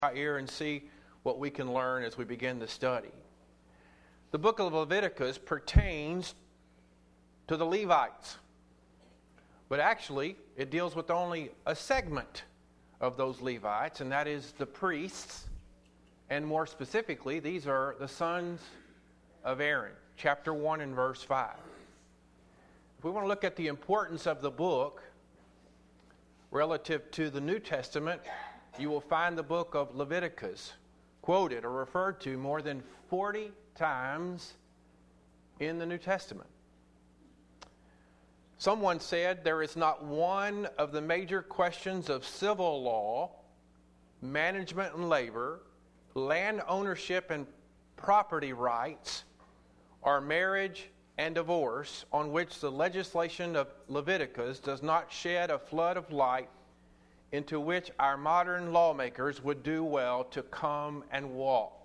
our ear and see what we can learn as we begin the study. The book of Leviticus pertains to the Levites, but actually it deals with only a segment of those Levites, and that is the priests, and more specifically, these are the sons of Aaron, chapter 1 and verse 5. If we want to look at the importance of the book relative to the New Testament, you will find the book of Leviticus quoted or referred to more than 40 times in the New Testament. Someone said there is not one of the major questions of civil law, management and labor, land ownership and property rights, or marriage and divorce on which the legislation of Leviticus does not shed a flood of light into which our modern lawmakers would do well to come and walk.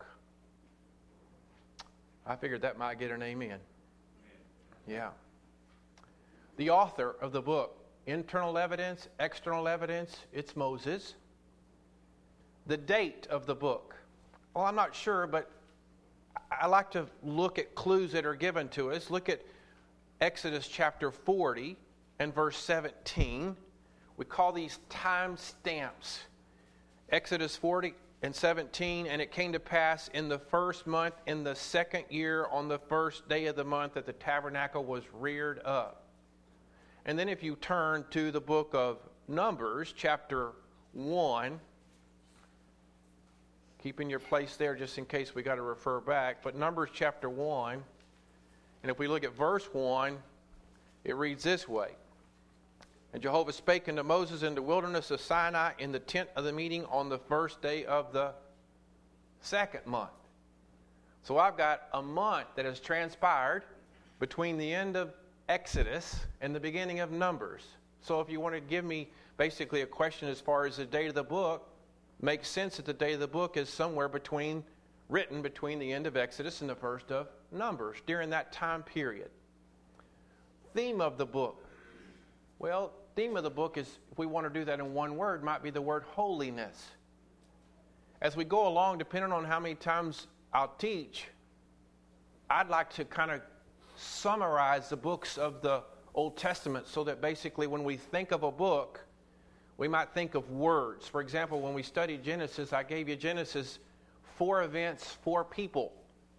I figured that might get an amen. Yeah. The author of the book, internal evidence, external evidence, it's Moses. The date of the book, well, I'm not sure, but I like to look at clues that are given to us. Look at Exodus chapter 40 and verse 17. We call these time stamps. Exodus 40 and 17, and it came to pass in the first month, in the second year, on the first day of the month, that the tabernacle was reared up. And then if you turn to the book of Numbers, chapter 1, keeping your place there just in case we got to refer back, but Numbers chapter 1, and if we look at verse 1, it reads this way. And Jehovah spake unto Moses in the wilderness of Sinai in the tent of the meeting on the first day of the second month. So I've got a month that has transpired between the end of Exodus and the beginning of Numbers. So if you want to give me basically a question as far as the date of the book, makes sense that the date of the book is somewhere written between the end of Exodus and the first of Numbers, during that time period. Theme of the book. Well, theme of the book is, if we want to do that in one word, might be the word holiness. As we go along, depending on how many times I'll teach, I'd like to kind of summarize the books of the Old Testament so that basically when we think of a book, we might think of words. For example, when we studied Genesis, I gave you Genesis, 4 events, 4 people.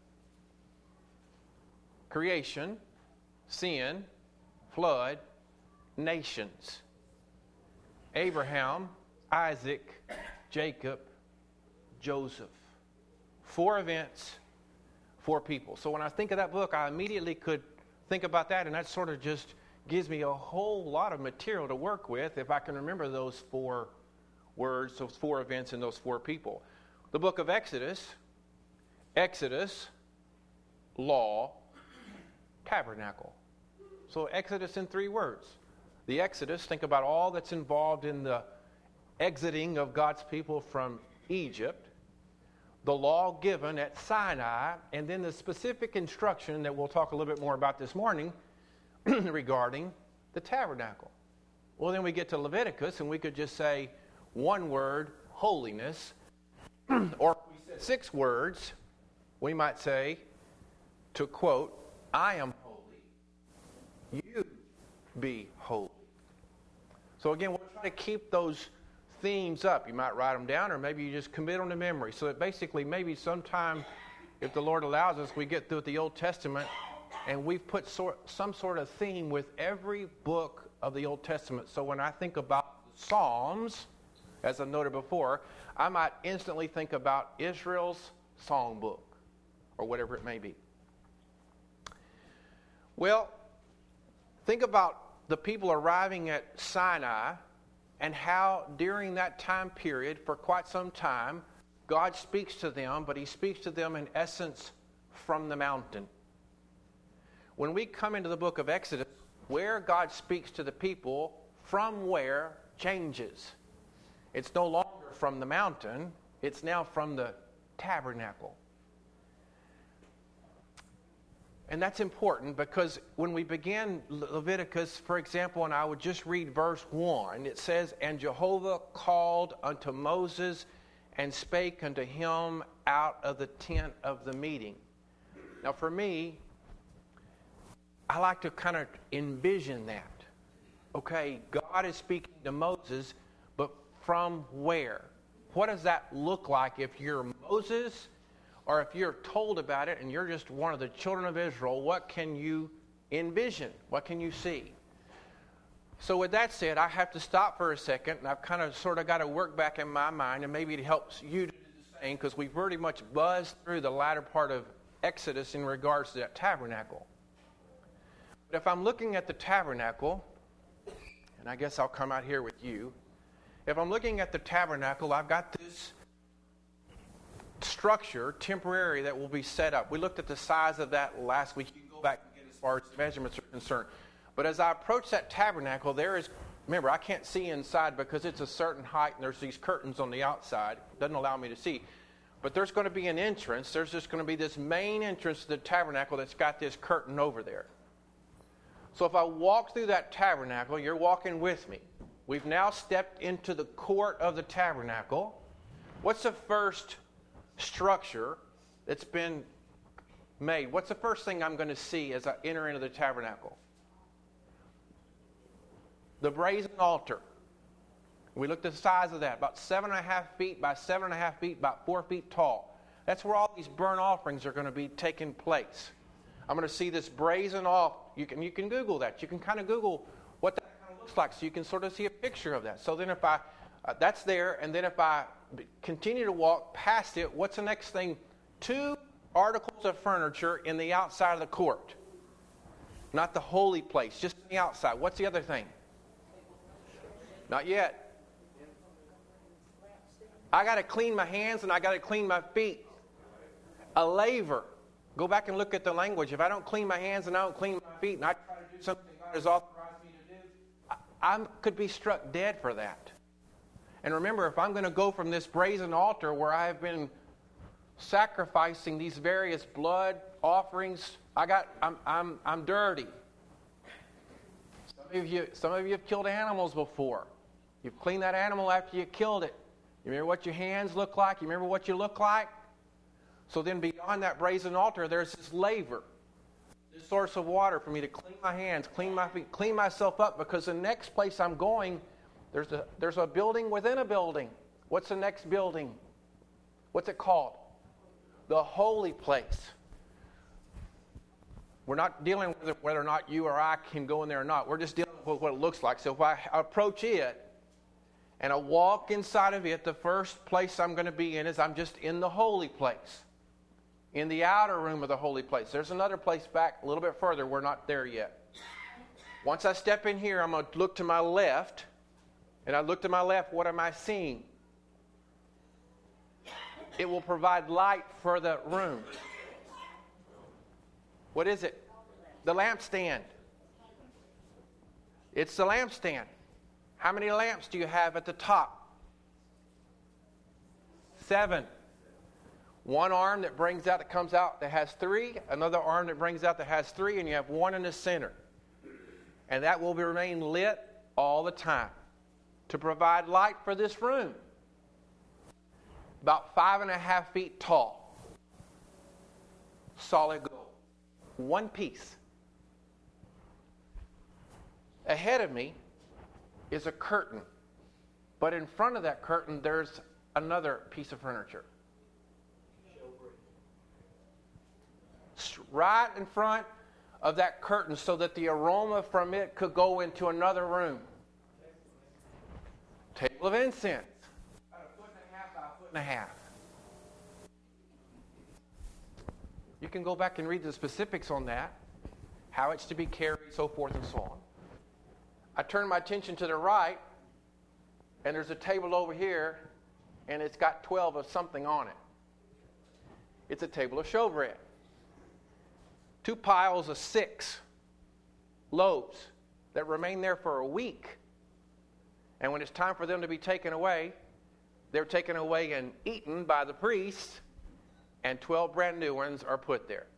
Creation, sin, flood, nations. Abraham, Isaac, Jacob, Joseph. 4 events, 4 people. So when I think of that book, I immediately could think about that, and that sort of just gives me a whole lot of material to work with if I can remember those 4 words, those 4 events, and those 4 people. The book of Exodus, law, tabernacle. So Exodus in 3 words. The Exodus, think about all that's involved in the exiting of God's people from Egypt, the law given at Sinai, and then the specific instruction that we'll talk a little bit more about this morning regarding the tabernacle. Well, then we get to Leviticus, and we could just say one word, holiness, or if we said 6 words, we might say, to quote, I am holy, you be holy. So again, we'll try to keep those themes up. You might write them down, or maybe you just commit them to memory. So that basically maybe sometime, if the Lord allows us, we get through the Old Testament, and we've put some sort of theme with every book of the Old Testament. So when I think about the Psalms, as I noted before, I might instantly think about Israel's songbook, or whatever it may be. Well, think about the people arriving at Sinai and how during that time period, for quite some time, God speaks to them, but he speaks to them in essence from the mountain. When we come into the book of Exodus, where God speaks to the people from where changes. It's no longer from the mountain, it's now from the tabernacle. And that's important because when we begin Leviticus, for example, and I would just read verse 1, it says, "And Jehovah called unto Moses and spake unto him out of the tent of the meeting. Now for me, I like to kind of envision that. Okay, God is speaking to Moses, but from where? What does that look like if you're Moses, or if you're told about it and you're just one of the children of Israel? What can you envision? What can you see? So with that said, I have to stop for a second, and I've kind of sort of got to work back in my mind, and maybe it helps you to do the same, because we've pretty much buzzed through the latter part of Exodus in regards to that tabernacle. But if I'm looking at the tabernacle, and I guess I'll come out here with you, if I'm looking at the tabernacle, I've got this structure, temporary, that will be set up. We looked at the size of that last week. You can go back and get as far as the measurements are concerned. But as I approach that tabernacle, remember, I can't see inside because it's a certain height and there's these curtains on the outside. It doesn't allow me to see. But there's going to be an entrance. There's just going to be this main entrance to the tabernacle that's got this curtain over there. So if I walk through that tabernacle, you're walking with me. We've now stepped into the court of the tabernacle. What's the first structure that's been made? What's the first thing I'm going to see as I enter into the tabernacle? The brazen altar. We looked at the size of that, about 7.5 feet by 7.5 feet, about 4 feet tall. That's where all these burnt offerings are going to be taking place. I'm going to see this brazen altar. You can Google that. You can kind of Google what that kind of looks like, so you can sort of see a picture of that. So then if that's there, and then if I continue to walk past it, what's the next thing? 2 articles of furniture in the outside of the court. Not the holy place, just in the outside. What's the other thing? Not yet. I got to clean my hands and I got to clean my feet. A laver. Go back and look at the language. If I don't clean my hands and I don't clean my feet and I try to do something God has authorized me to do, I could be struck dead for that. And remember, if I'm going to go from this brazen altar where I have been sacrificing these various blood offerings, I'm dirty. Some of you have killed animals before. You've cleaned that animal after you killed it. You remember what your hands look like? You remember what you look like? So then beyond that brazen altar, there's this laver, this source of water for me to clean my hands, clean my feet, clean myself up, because the next place I'm going, there's a building within a building. What's the next building? What's it called? The holy place. We're not dealing with whether or not you or I can go in there or not. We're just dealing with what it looks like. So if I approach it and I walk inside of it, the first place I'm going to be in is I'm just in the holy place, in the outer room of the holy place. There's another place back a little bit further. We're not there yet. Once I step in here, I'm going to look to my left. And I look to my left, what am I seeing? It will provide light for the room. What is it? The lampstand. It's the lampstand. How many lamps do you have at the top? 7. One arm that brings out, that comes out, that has 3. Another arm that brings out that has 3. And you have one in the center. And that will remain lit all the time to provide light for this room. About 5.5 feet tall. Solid gold. One piece. Ahead of me is a curtain. But in front of that curtain, there's another piece of furniture. Right in front of that curtain, so that the aroma from it could go into another room. Table of incense. About 1.5 by 1.5. You can go back and read the specifics on that, how it's to be carried, so forth and so on. I turn my attention to the right, and there's a table over here, and it's got 12 of something on it. It's a table of showbread. 2 piles of 6 loaves that remain there for a week. And when it's time for them to be taken away, they're taken away and eaten by the priest, and 12 brand new ones are put there.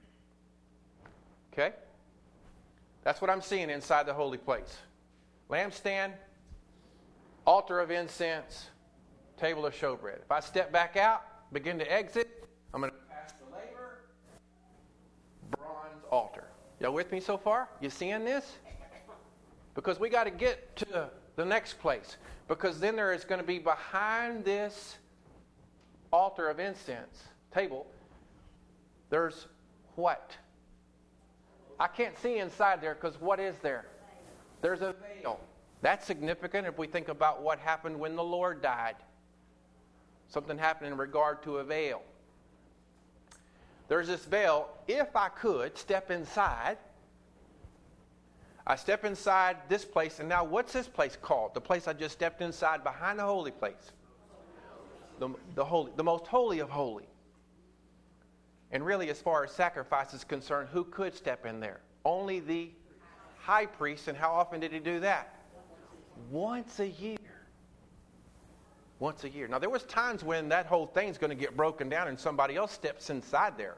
Okay? That's what I'm seeing inside the holy place. Lampstand, altar of incense, table of showbread. If I step back out, begin to exit, I'm going to pass the laver, bronze altar. Y'all with me so far? You seeing this? Because we got to get to the next place. Because then there is going to be behind this altar of incense table, there's what? I can't see inside there because what is there? There's a veil. That's significant if we think about what happened when the Lord died. Something happened in regard to a veil. There's this veil. If I could step inside, I step inside this place, and now what's this place called? The place I just stepped inside behind the holy place. The most holy of holy. And really, as far as sacrifice is concerned, who could step in there? Only the high priest. And how often did he do that? Once a year. Once a year. Now, there was times when that whole thing's going to get broken down and somebody else steps inside there.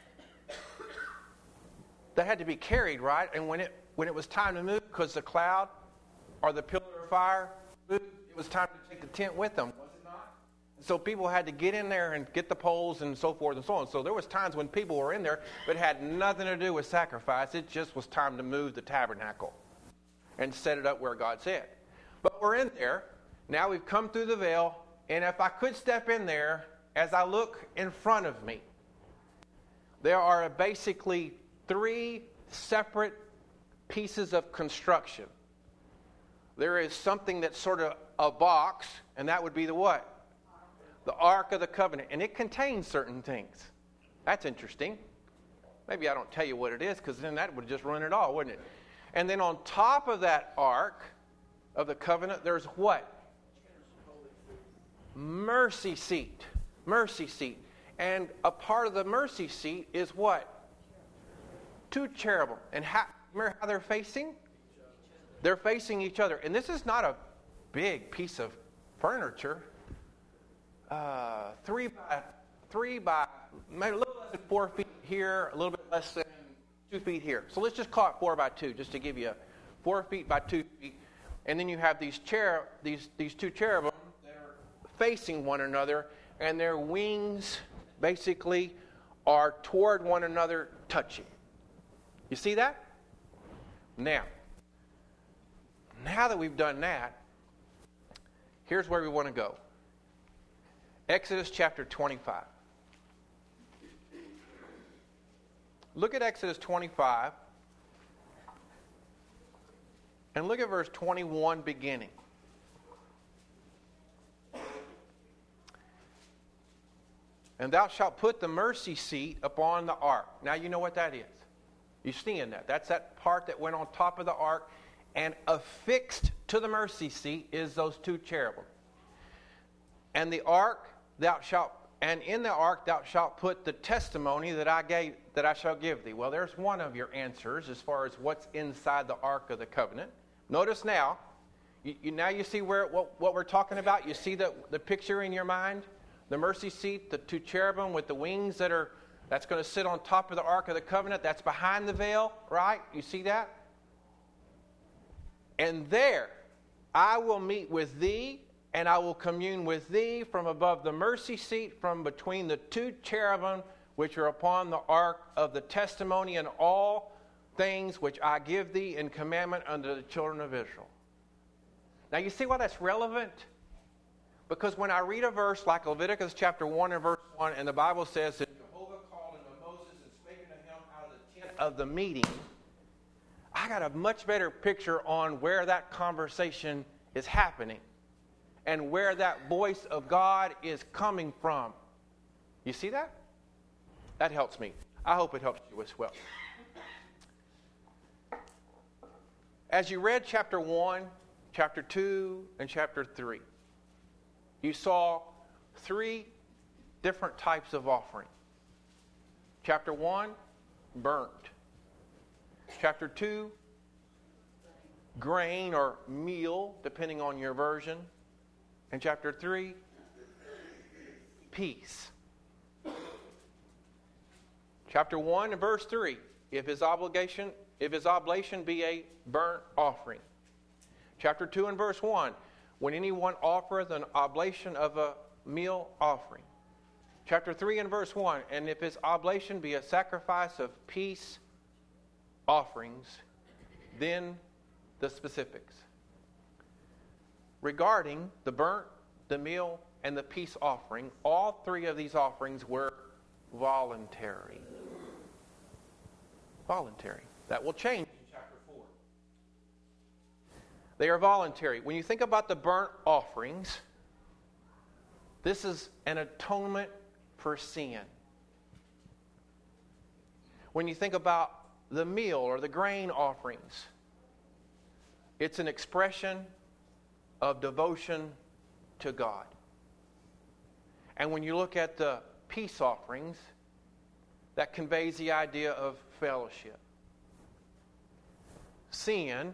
That had to be carried, right? And when it was time to move, because the cloud or the pillar of fire moved, it was time to take the tent with them, was it not? So people had to get in there and get the poles and so forth and so on. So there was times when people were in there, but it had nothing to do with sacrifice. It just was time to move the tabernacle and set it up where God said. But we're in there. Now we've come through the veil. And if I could step in there, as I look in front of me, there are basically 3 separate pieces of construction. There is something that's sort of a box, and that would be the what? The Ark of the Covenant. And it contains certain things. That's interesting. Maybe I don't tell you what it is, because then that would just ruin it all, wouldn't it? And then on top of that Ark of the Covenant, there's what? Mercy seat. Mercy seat. And a part of the mercy seat is what? 2 cherubim. And remember how they're facing? They're facing each other. And this is not a big piece of furniture. 3 by maybe a little less than 4 feet here, a little bit less than 2 feet here. So let's just call it 4 by 2, just to give you 4 feet by 2 feet. And then you have these 2 cherubim that are facing one another, and their wings basically are toward one another, touching. You see that? Now that we've done that, here's where we want to go. Exodus chapter 25. Look at Exodus 25 and look at verse 21 beginning. And thou shalt put the mercy seat upon the ark. Now you know what that is. You're seeing that. That's that part that went on top of the ark. And affixed to the mercy seat is those 2 cherubim. And the ark in the ark thou shalt put the testimony that I shall give thee. Well, there's one of your answers as far as what's inside the Ark of the Covenant. Notice now, you see what we're talking about? You see the picture in your mind? The mercy seat, the 2 cherubim with the wings that's going to sit on top of the Ark of the Covenant. That's behind the veil, right? You see that? And there I will meet with thee, and I will commune with thee from above the mercy seat, from between the 2 cherubim which are upon the ark of the testimony, and all things which I give thee in commandment unto the children of Israel. Now you see why that's relevant? Because when I read a verse like Leviticus chapter 1 and verse 1, and the Bible says that Jehovah called unto Moses and spake unto him out of the tent of the meeting, I got a much better picture on where that conversation is happening and where that voice of God is coming from. You see that? That helps me. I hope it helps you as well. As you read chapter 1, chapter 2, and chapter 3, you saw 3 different types of offering. Chapter 1, burnt. Chapter 2, grain or meal, depending on your version. And chapter 3, peace. Chapter 1 and verse 3, if his oblation be a burnt offering. Chapter 2 and verse 1, when anyone offereth an oblation of a meal offering. Chapter 3 and verse 1, and if his oblation be a sacrifice of peace offerings, then the specifics. Regarding the burnt, the meal, and the peace offering, all three of these offerings were voluntary. Voluntary. That will change in chapter 4. They are voluntary. When you think about the burnt offerings, this is an atonement for sin. When you think about the meal or the grain offerings, it's an expression of devotion to God. And when you look at the peace offerings, that conveys the idea of fellowship. Sin,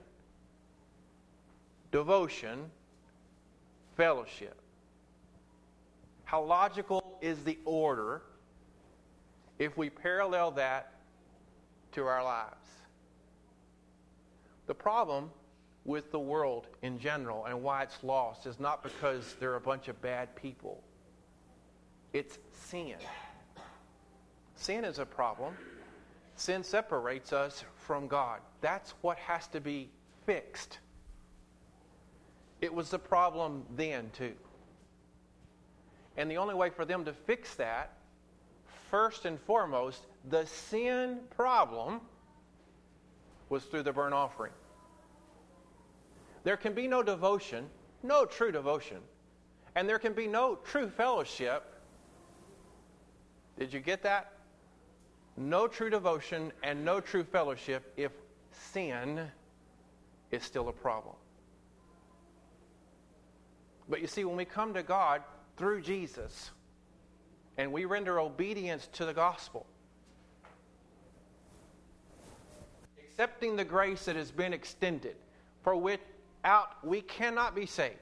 devotion, fellowship. How logical is the order if we parallel that to our lives? The problem with the world in general and why it's lost is not because they're a bunch of bad people. It's sin. Sin is a problem. Sin separates us from God. That's what has to be fixed. It was the problem then too. And the only way for them to fix that, first and foremost, the sin problem was through the burnt offering. There can be no devotion, no true devotion, and there can be no true fellowship. Did you get that? No true devotion and no true fellowship if sin is still a problem. But you see, when we come to God through Jesus and we render obedience to the gospel, accepting the grace that has been extended, for without we cannot be saved,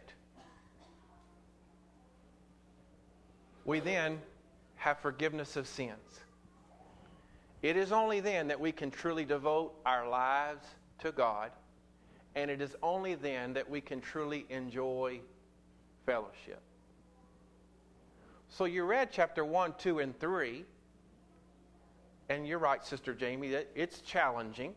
we then have forgiveness of sins. It is only then that we can truly devote our lives to God, and it is only then that we can truly enjoy fellowship. So you read chapter 1, 2, and 3, and you're right, Sister Jamie, that it's challenging.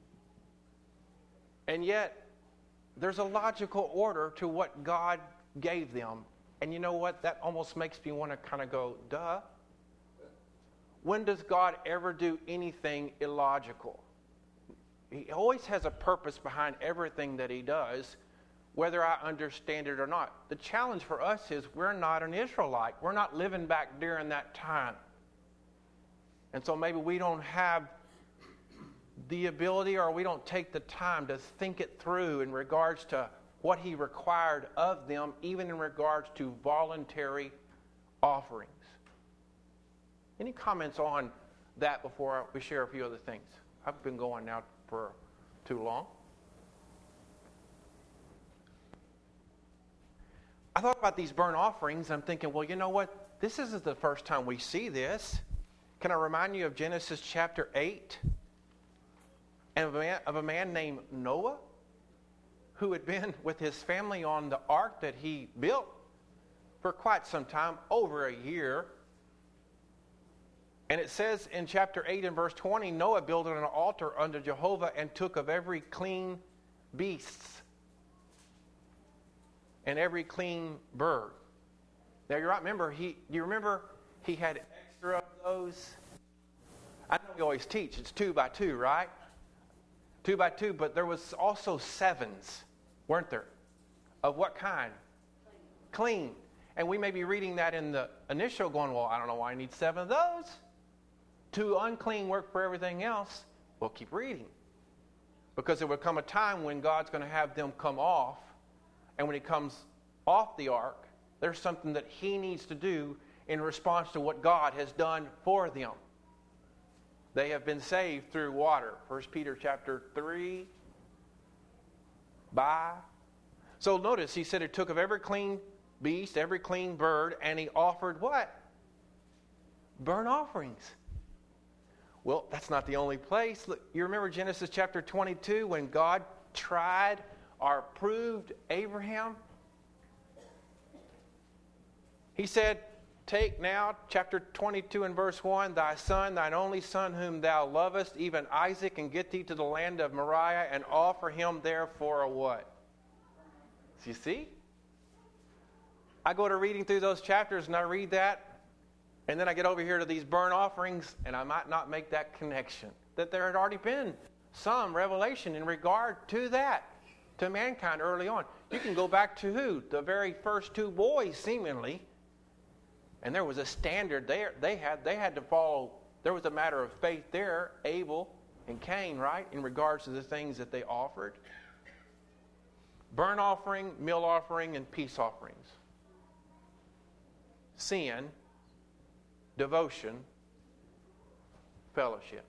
And yet, there's a logical order to what God gave them. And you know what? That almost makes me want to kind of go, duh. When does God ever do anything illogical? He always has a purpose behind everything that he does, whether I understand it or not. The challenge for us is we're not an Israelite. We're not living back during that time. And so maybe we don't have the ability, or we don't take the time to think it through in regards to what he required of them, even in regards to voluntary offerings. Any comments on that before we share a few other things? I've been going now for too long. I thought about these burnt offerings. I'm thinking, well, you know what? This isn't the first time we see this. Can I remind you of Genesis chapter 8? And of a man named Noah, who had been with his family on the ark that he built for quite some time, over a year. And it says in chapter 8 and verse 20, Noah built an altar unto Jehovah and took of every clean beast and every clean bird. Now you remember, do you remember he had extra of those? I know we always teach, it's 2 by 2, right? 2 by 2, but there was also 7s, weren't there? Of what kind? Clean. And we may be reading that in the initial going, well, I don't know why I need 7 of those. 2 unclean work for everything else. Well, keep reading. Because there will come a time when God's going to have them come off. And when he comes off the ark, there's something that he needs to do in response to what God has done for them. They have been saved through water. 1 Peter chapter 3. So notice, he said he took of every clean beast, every clean bird, and he offered what? Burnt offerings. Well, that's not the only place. Look, you remember Genesis chapter 22 when God tried or proved Abraham? He said, take now, chapter 22 and verse 1, thy son, thine only son whom thou lovest, even Isaac, and get thee to the land of Moriah, and offer him there for a what? You see? I go to reading through those chapters and I read that, and then I get over here to these burnt offerings, and I might not make that connection. That there had already been some revelation in regard to that, to mankind early on. You can go back to who? The very first two boys, seemingly. And there was a standard there. They had to follow. There was a matter of faith there, Abel and Cain, right? In regards to the things that they offered. Burnt offering, meal offering, and peace offerings. Sin, devotion, fellowship.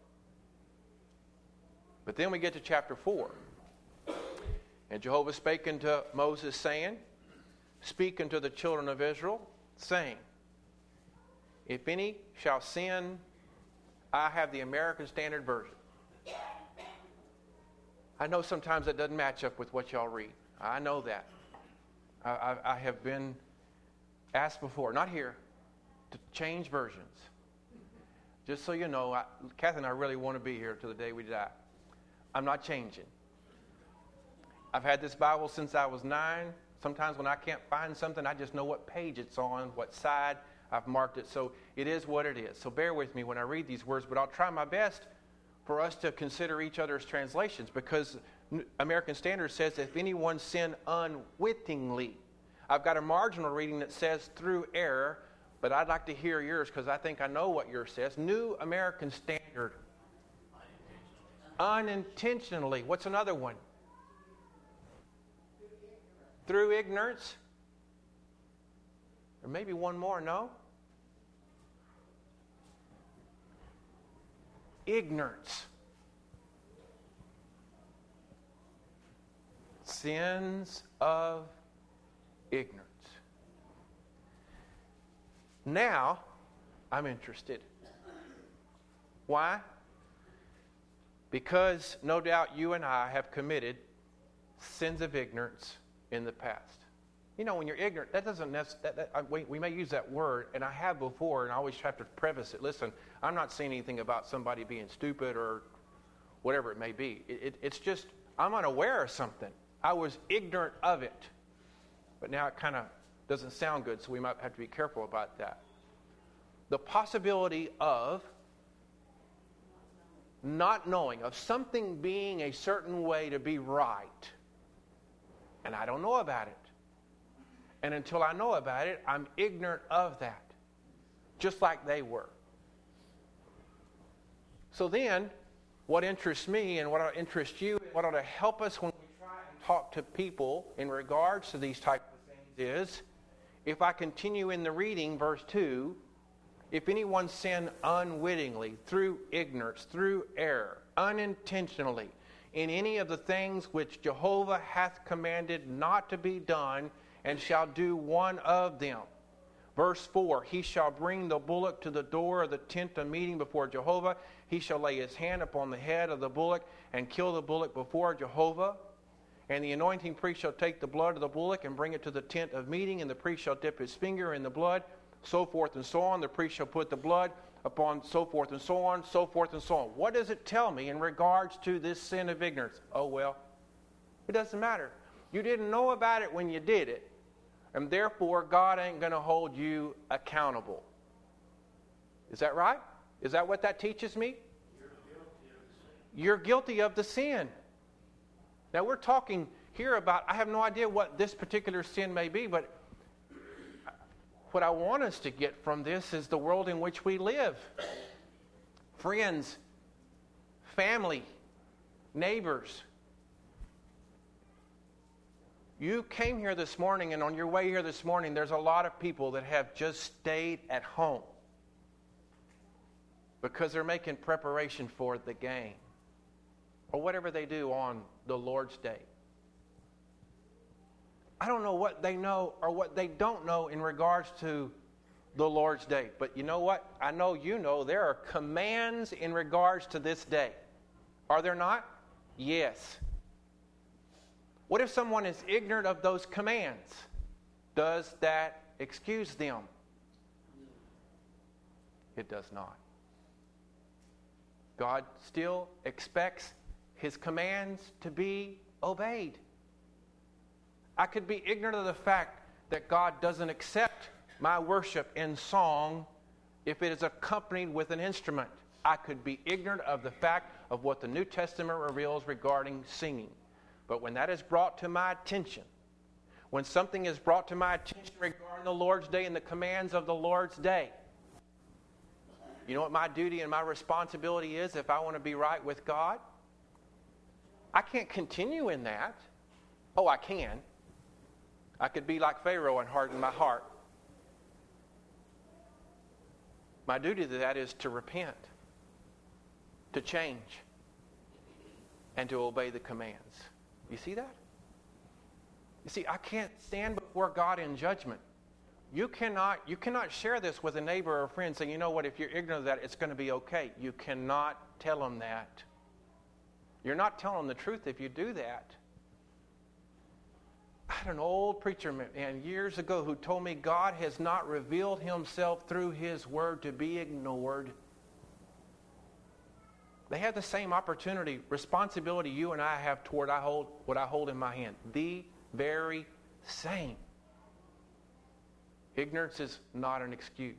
But then we get to chapter 4. And Jehovah spake unto Moses, saying, speak unto the children of Israel, saying, if any shall sin, I have the American Standard Version. I know sometimes that doesn't match up with what y'all read. I know that. I have been asked before, not here, to change versions. Just so you know, Kathy and I really want to be here till the day we die. I'm not changing. I've had this Bible since I was 9. Sometimes when I can't find something, I just know what page it's on, what side. I've marked it, so it is what it is. So bear with me when I read these words, but I'll try my best for us to consider each other's translations, because American Standard says, if anyone sin unwittingly. I've got a marginal reading that says through error, but I'd like to hear yours because I think I know what yours says. New American Standard. Unintentionally. What's another one? Through ignorance. Or maybe one more, no? Ignorance. Sins of ignorance. Now, I'm interested. Why? Because no doubt you and I have committed sins of ignorance in the past. You know, when you're ignorant, that doesn't necessarily, we may use that word, and I have before, and I always have to preface it. Listen, I'm not saying anything about somebody being stupid or whatever it may be. It's just, I'm unaware of something. I was ignorant of it. But now it kind of doesn't sound good, so we might have to be careful about that. The possibility of not knowing, of something being a certain way to be right, and I don't know about it. And until I know about it, I'm ignorant of that, just like they were. So then, what interests me and what ought to interest you, what ought to help us when we try and talk to people in regards to these types of things is, if I continue in the reading, verse 2, if anyone sin unwittingly, through ignorance, through error, unintentionally, in any of the things which Jehovah hath commanded not to be done, and shall do one of them. Verse 4, he shall bring the bullock to the door of the tent of meeting before Jehovah. He shall lay his hand upon the head of the bullock and kill the bullock before Jehovah. And the anointing priest shall take the blood of the bullock and bring it to the tent of meeting, and the priest shall dip his finger in the blood, so forth and so on. The priest shall put the blood upon so forth and so on, so forth and so on. What does it tell me in regards to this sin of ignorance? Oh, well, it doesn't matter. You didn't know about it when you did it, and therefore God ain't going to hold you accountable. Is that right? Is that what that teaches me? You're guilty of the sin. Now we're talking here about, I have no idea what this particular sin may be, but what I want us to get from this is the world in which we live. Friends, family, neighbors. You came here this morning, and on your way here this morning, there's a lot of people that have just stayed at home because they're making preparation for the game or whatever they do on the Lord's Day. I don't know what they know or what they don't know in regards to the Lord's Day. But you know what? I know you know there are commands in regards to this day. Are there not? Yes. What if someone is ignorant of those commands? Does that excuse them? It does not. God still expects His commands to be obeyed. I could be ignorant of the fact that God doesn't accept my worship in song if it is accompanied with an instrument. I could be ignorant of the fact of what the New Testament reveals regarding singing. But when that is brought to my attention, when something is brought to my attention regarding the Lord's Day and the commands of the Lord's Day, you know what my duty and my responsibility is if I want to be right with God? I can't continue in that. Oh, I can. I could be like Pharaoh and harden my heart. My duty to that is to repent, to change, and to obey the commands. You see that? You see, I can't stand before God in judgment. You cannot share this with a neighbor or a friend saying, you know what, if you're ignorant of that, it's going to be okay. You cannot tell them that. You're not telling them the truth if you do that. I had an old preacher man years ago who told me God has not revealed Himself through His Word to be ignored. They have the same opportunity, responsibility you and I have toward what I hold in my hand. The very same. Ignorance is not an excuse.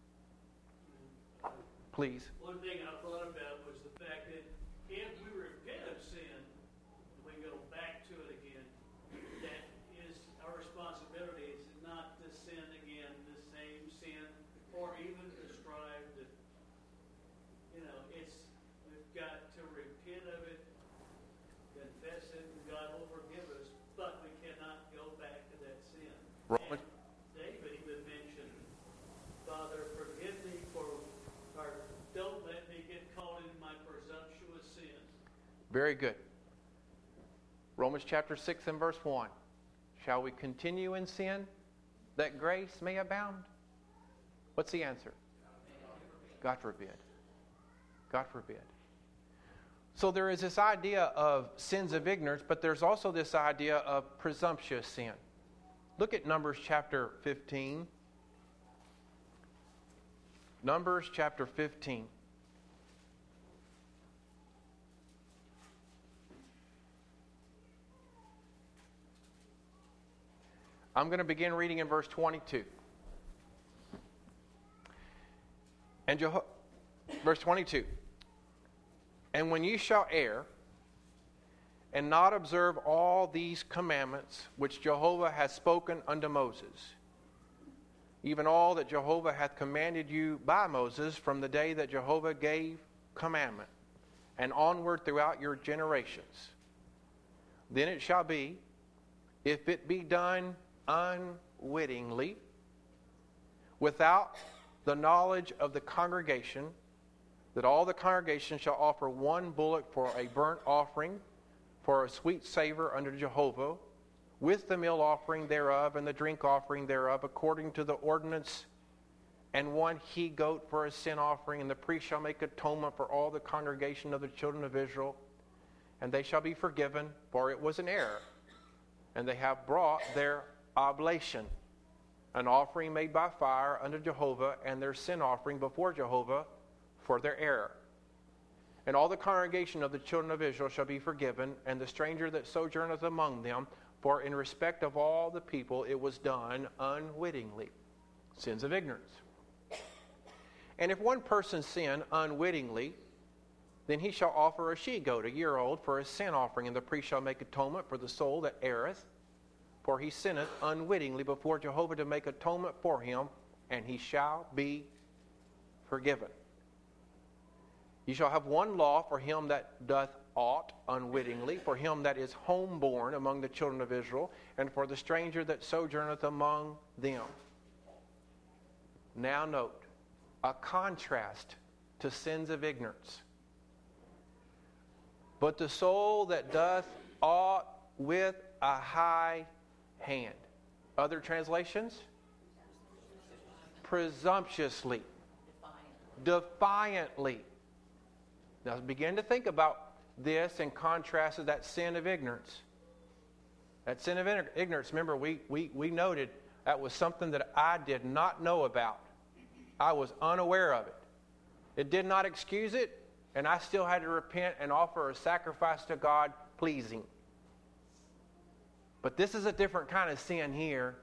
Please. One thing I thought about was the fact that if we repent of sin, we go back to it again. That is our responsibility. It's not to sin again, the same sin, or even to strive to, we've got to repent of it, confess it, and God will forgive us, but we cannot go back to that sin. Romans. David even mentioned, Father, forgive me or don't let me get caught in my presumptuous sin. Very good. Romans chapter 6 and verse 1. Shall we continue in sin that grace may abound? What's the answer? God forbid. God forbid. So there is this idea of sins of ignorance, but there's also this idea of presumptuous sin. Look at Numbers chapter 15. Numbers chapter 15. I'm going to begin reading in verse 22. Verse 22. And when ye shall err, and not observe all these commandments which Jehovah hath spoken unto Moses, even all that Jehovah hath commanded you by Moses from the day that Jehovah gave commandment, and onward throughout your generations, then it shall be, if it be done unwittingly, without the knowledge of the congregation, that all the congregation shall offer one bullock for a burnt offering, for a sweet savor unto Jehovah, with the meal offering thereof and the drink offering thereof, according to the ordinance, and one he-goat for a sin offering, and the priest shall make atonement for all the congregation of the children of Israel, and they shall be forgiven, for it was an error. And they have brought their oblation, an offering made by fire unto Jehovah, and their sin offering before Jehovah for their error. And all the congregation of the children of Israel shall be forgiven, and the stranger that sojourneth among them, for in respect of all the people it was done unwittingly. Sins of ignorance. And if one person sin unwittingly, then he shall offer a she-goat, a year old, for a sin offering, and the priest shall make atonement for the soul that erreth, for he sinneth unwittingly before Jehovah to make atonement for him, and he shall be forgiven. Ye shall have one law for him that doth aught unwittingly, for him that is homeborn among the children of Israel, and for the stranger that sojourneth among them. Now note, a contrast to sins of ignorance. But the soul that doth aught with a high hand. Other translations? Presumptuously. Defiantly. Now begin to think about this in contrast to that sin of ignorance. That sin of ignorance, remember, we noted that was something that I did not know about. I was unaware of it. It did not excuse it, and I still had to repent and offer a sacrifice to God pleasing. But this is a different kind of sin here.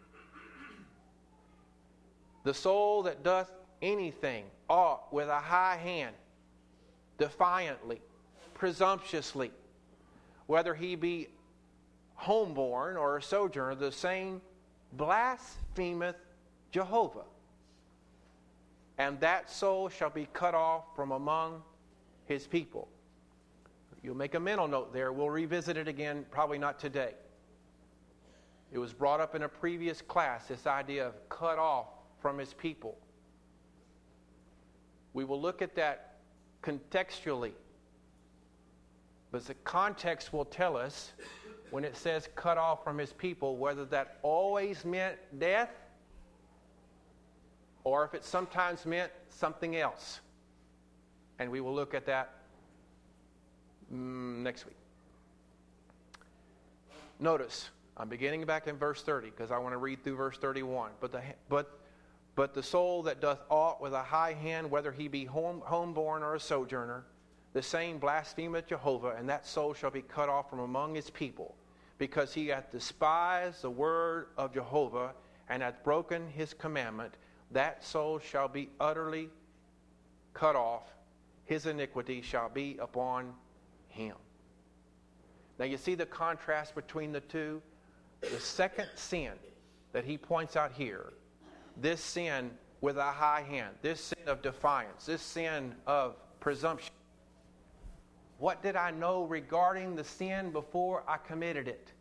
The soul that doth anything ought with a high hand, defiantly, presumptuously, whether he be homeborn or a sojourner, the same blasphemeth Jehovah. And that soul shall be cut off from among his people. You'll make a mental note there. We'll revisit it again, probably not today. It was brought up in a previous class, this idea of cut off from his people. We will look at that contextually. But the context will tell us when it says cut off from his people, whether that always meant death or if it sometimes meant something else. And we will look at that next week. Notice, I'm beginning back in verse 30 because I want to read through verse 31. But the soul that doth aught with a high hand, whether he be homeborn or a sojourner, the same blasphemeth Jehovah, and that soul shall be cut off from among his people, because he hath despised the word of Jehovah, and hath broken his commandment. That soul shall be utterly cut off. His iniquity shall be upon him. Now you see the contrast between the two? The second sin that he points out here, this sin with a high hand, this sin of defiance, this sin of presumption. What did I know regarding the sin before I committed it?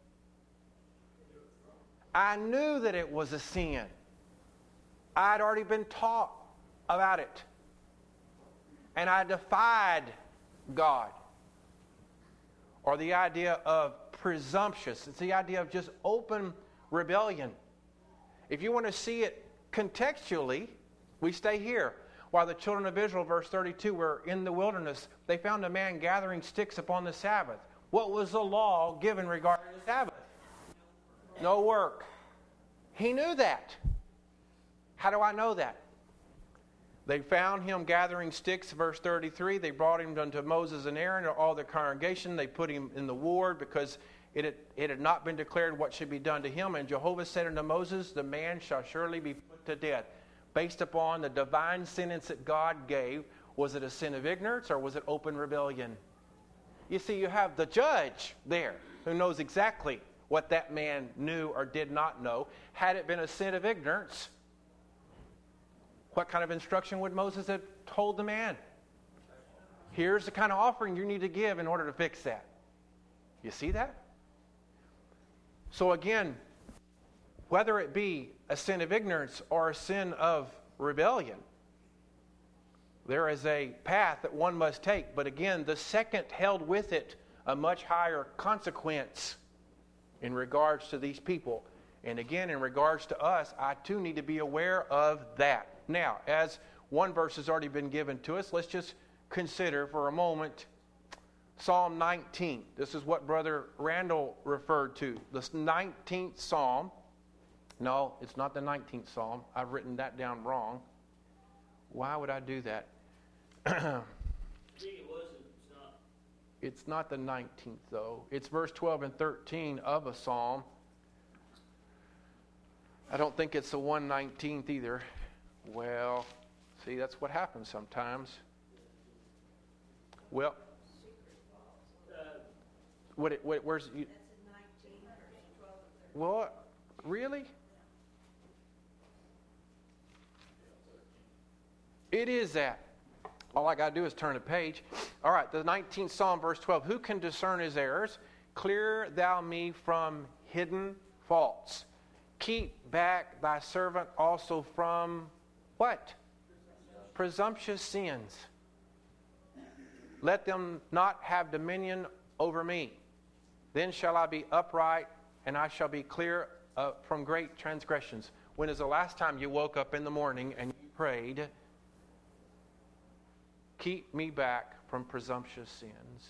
I knew that it was a sin. I'd already been taught about it. And I defied God. Or the idea of presumptuous. It's the idea of just open rebellion. If you want to see it contextually, we stay here. While the children of Israel, verse 32, were in the wilderness, they found a man gathering sticks upon the Sabbath. What was the law given regarding the Sabbath? No work. He knew that. How do I know that? They found him gathering sticks, verse 33. They brought him unto Moses and Aaron and all the congregation. They put him in the ward because it had not been declared what should be done to him. And Jehovah said unto Moses, the man shall surely be put to death. Based upon the divine sentence that God gave, was it a sin of ignorance or was it open rebellion? You see, you have the judge there who knows exactly what that man knew or did not know. Had it been a sin of ignorance, what kind of instruction would Moses have told the man? Here's the kind of offering you need to give in order to fix that. You see that? So again, whether it be a sin of ignorance or a sin of rebellion, there is a path that one must take. But again, the second held with it a much higher consequence in regards to these people. And again, in regards to us, I too need to be aware of that. Now, as one verse has already been given to us, let's just consider for a moment Psalm 19. This is what Brother Randall referred to. The 19th Psalm. No, it's not the 19th Psalm. I've written that down wrong. Why would I do that? It's not the 19th, though. It's verse 12 and 13 of a psalm. I don't think it's the 119th either. Well, see, that's what happens sometimes. Well, where's you? That's in 19, verse 12 and 13. Well, really? It is that. All I got to do is turn a page. All right, the 19th Psalm, verse 12. Who can discern his errors? Clear thou me from hidden faults. Keep back thy servant also from what? Presumptuous sins. Let them not have dominion over me. Then shall I be upright, and I shall be clear from great transgressions. When is the last time you woke up in the morning and you prayed, keep me back from presumptuous sins?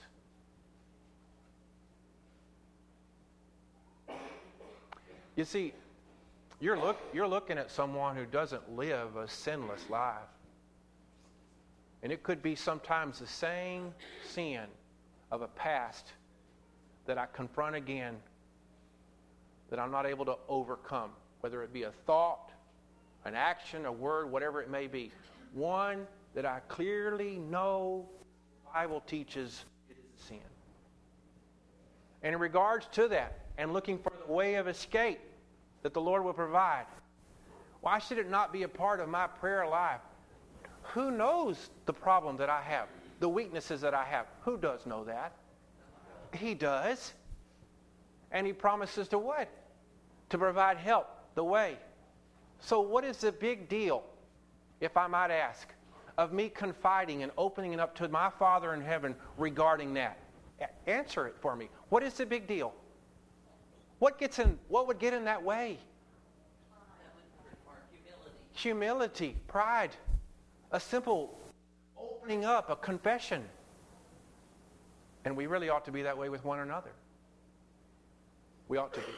You see, you're looking at someone who doesn't live a sinless life. And it could be sometimes the same sin of a past that I confront again that I'm not able to overcome, whether it be a thought, an action, a word, whatever it may be. One that I clearly know the Bible teaches it is a sin. And in regards to that, and looking for the way of escape that the Lord will provide, why should it not be a part of my prayer life? Who knows the problem that I have, the weaknesses that I have? Who does know that? He does. And He promises to what? To provide help, the way. So what is the big deal, if I might ask, of me confiding and opening it up to my Father in heaven regarding that? Answer it for me. What is the big deal? What would get in that way? That would require humility. Humility, pride, a simple opening up, a confession. And we really ought to be that way with one another. We ought to be.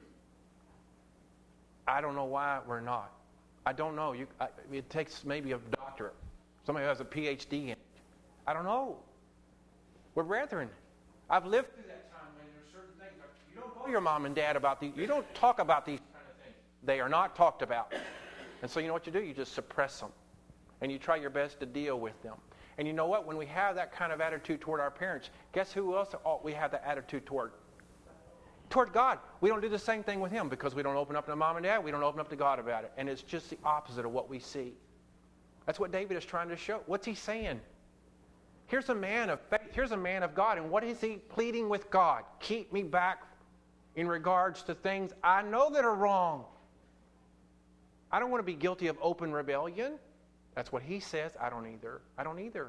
I don't know why we're not. I don't know. It takes maybe a doctorate. Somebody who has a PhD in it. I don't know. We're brethren. I've lived through that time when there's certain things. You don't know your mom and dad about these. You don't talk about these kind of things. They are not talked about. And so you know what you do? You just suppress them. And you try your best to deal with them. And you know what? When we have that kind of attitude toward our parents, guess who else we have that attitude toward? Toward God. We don't do the same thing with Him because we don't open up to mom and dad. We don't open up to God about it. And it's just the opposite of what we see. That's what David is trying to show. What's he saying? Here's a man of faith. Here's a man of God. And what is he pleading with God? Keep me back in regards to things I know that are wrong. I don't want to be guilty of open rebellion. That's what he says. I don't either.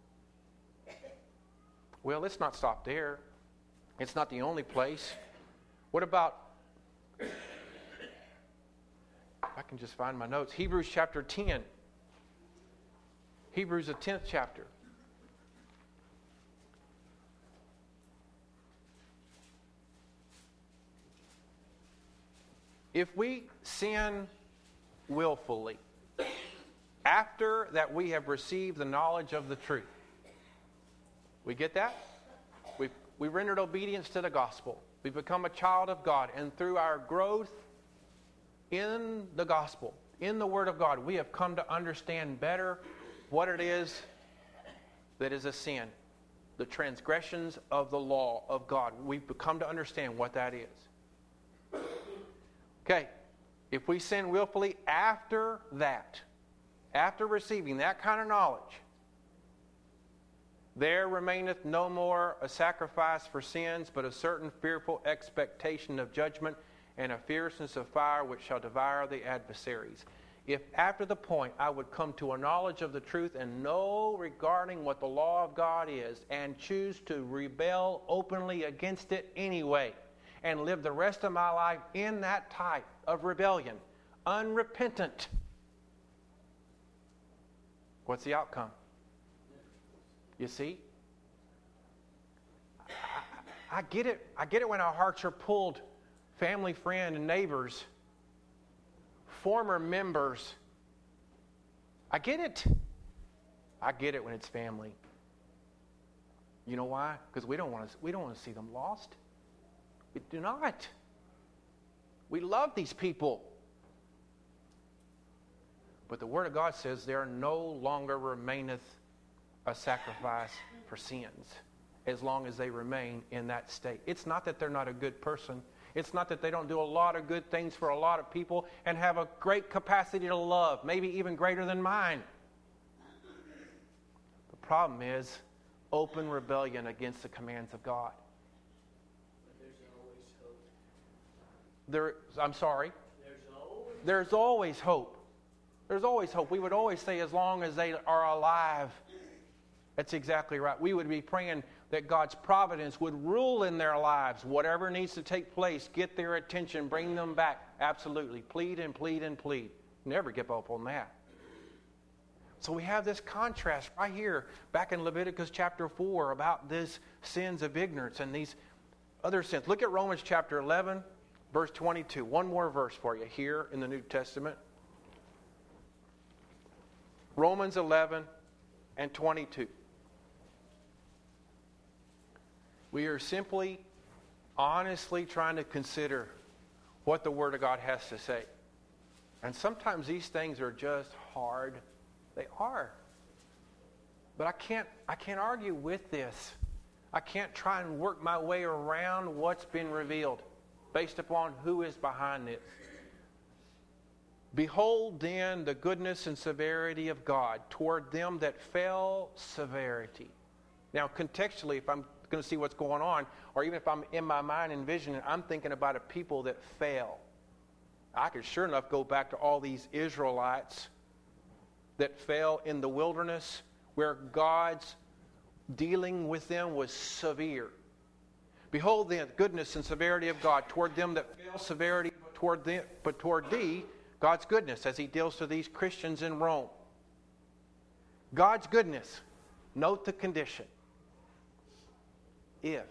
Well, let's not stop there. It's not the only place. What about, if I can just find my notes, Hebrews chapter 10. Hebrews, the 10th chapter. If we sin willfully, after that we have received the knowledge of the truth, we get that? We rendered obedience to the gospel. We've become a child of God. And through our growth in the gospel, in the Word of God, we have come to understand better what it is that is a sin. The transgressions of the law of God. We've come to understand what that is. Okay, if we sin willfully after that, after receiving that kind of knowledge, there remaineth no more a sacrifice for sins, but a certain fearful expectation of judgment and a fierceness of fire which shall devour the adversaries. If after the point I would come to a knowledge of the truth and know regarding what the law of God is and choose to rebel openly against it anyway and live the rest of my life in that type of rebellion, unrepentant, what's the outcome? You see? I get it. I get it when our hearts are pulled, family, friend, and neighbors, former members. I get it. I get it when it's family. You know why? Because we don't want to see them lost. We do not. We love these people. But the Word of God says there no longer remaineth a sacrifice for sins as long as they remain in that state. It's not that they're not a good person. It's not that they don't do a lot of good things for a lot of people and have a great capacity to love, maybe even greater than mine. The problem is open rebellion against the commands of God. But there's always hope. I'm sorry? There's always hope. There's always hope. We would always say as long as they are alive. That's exactly right. We would be praying that God's providence would rule in their lives. Whatever needs to take place, get their attention, bring them back. Absolutely. Plead and plead and plead. Never give up on that. So we have this contrast right here back in Leviticus chapter 4 about these sins of ignorance and these other sins. Look at Romans chapter 11, verse 22. One more verse for you here in the New Testament. Romans 11 and 22. We are simply, honestly trying to consider what the Word of God has to say. And sometimes these things are just hard. They are. But I can't argue with this. I can't try and work my way around what's been revealed based upon who is behind this. Behold then the goodness and severity of God toward them that fell, severity. Now contextually, if I'm going to see what's going on, or even if I'm in my mind envisioning, I'm thinking about a people that fell. I could sure enough go back to all these Israelites that fell in the wilderness where God's dealing with them was severe. Behold then the goodness and severity of God toward them that fell, severity but toward thee God's goodness as he deals to these Christians in Rome. God's goodness. Note the condition. If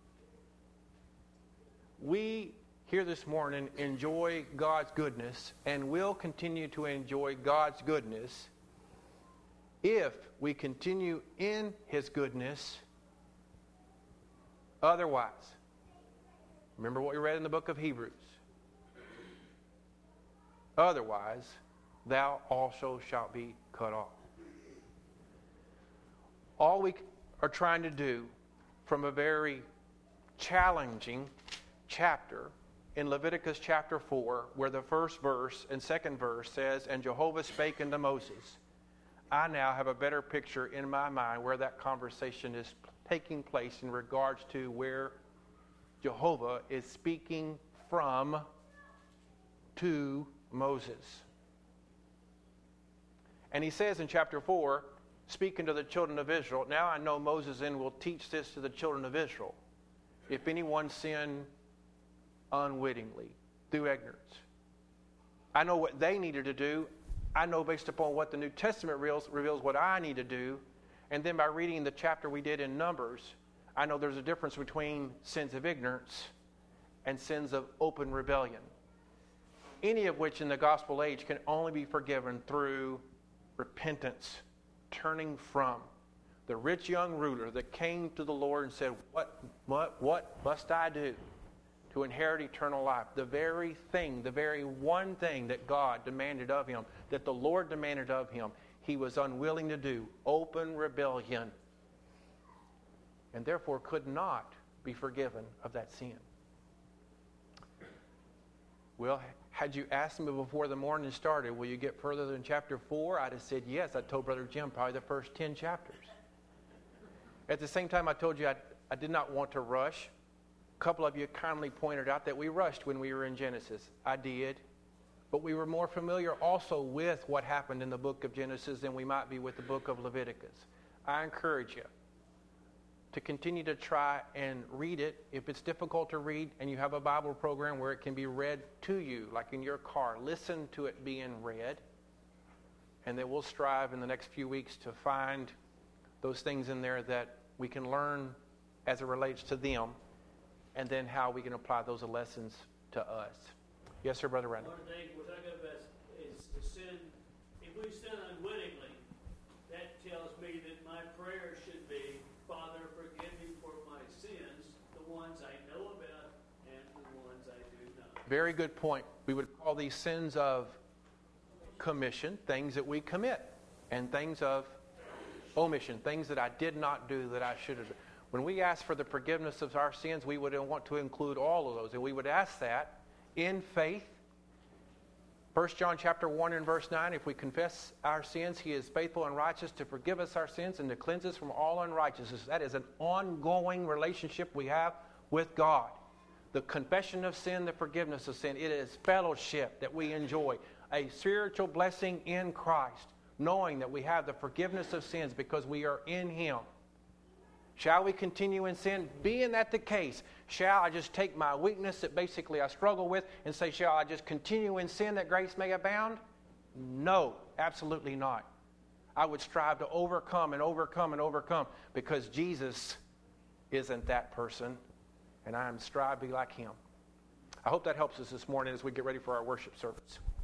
we here this morning enjoy God's goodness and will continue to enjoy God's goodness, if we continue in his goodness, otherwise, remember what we read in the book of Hebrews, otherwise thou also shalt be cut off. All we are trying to do from a very challenging chapter in Leviticus chapter 4, where the first verse and second verse says, and Jehovah spake unto Moses. I now have a better picture in my mind where that conversation is taking place in regards to where Jehovah is speaking from to Moses. And he says in chapter 4, speaking to the children of Israel, now I know Moses then will teach this to the children of Israel. If anyone sin unwittingly, through ignorance. I know what they needed to do. I know based upon what the New Testament reveals what I need to do. And then by reading the chapter we did in Numbers, I know there's a difference between sins of ignorance and sins of open rebellion. Any of which in the gospel age can only be forgiven through repentance, turning from. The rich young ruler that came to the Lord and said, what must I do to inherit eternal life? The very thing, the very one thing that God demanded of him, that the Lord demanded of him, he was unwilling to do. Open rebellion. And therefore could not be forgiven of that sin. Well, had you asked me before the morning started, will you get further than chapter 4? I'd have said yes. I told Brother Jim probably the first 10 chapters. At the same time, I told you I did not want to rush. A couple of you kindly pointed out that we rushed when we were in Genesis. I did. But we were more familiar also with what happened in the book of Genesis than we might be with the book of Leviticus. I encourage you to continue to try and read it. If it's difficult to read and you have a Bible program where it can be read to you, like in your car, listen to it being read. And then we'll strive in the next few weeks to find those things in there that we can learn as it relates to them, and then how we can apply those lessons to us. Yes, sir, Brother Randall. One of the things we're talking about is sin. If we sin unwittingly, that tells me that my prayer should be, Father, forgive me for my sins, the ones I know about and the ones I do not. Very good point. We would call these sins of commission, things that we commit, and things of omission, things that I did not do that I should have done. When we ask for the forgiveness of our sins, we would want to include all of those. And we would ask that in faith. 1 John chapter 1 and verse 9, if we confess our sins, he is faithful and righteous to forgive us our sins and to cleanse us from all unrighteousness. That is an ongoing relationship we have with God. The confession of sin, the forgiveness of sin, it is fellowship that we enjoy. A spiritual blessing in Christ, knowing that we have the forgiveness of sins because we are in him. Shall we continue in sin? Being that the case, shall I just take my weakness that basically I struggle with and say, shall I just continue in sin that grace may abound? No, absolutely not. I would strive to overcome and overcome and overcome because Jesus isn't that person, and I am striving to be like him. I hope that helps us this morning as we get ready for our worship service.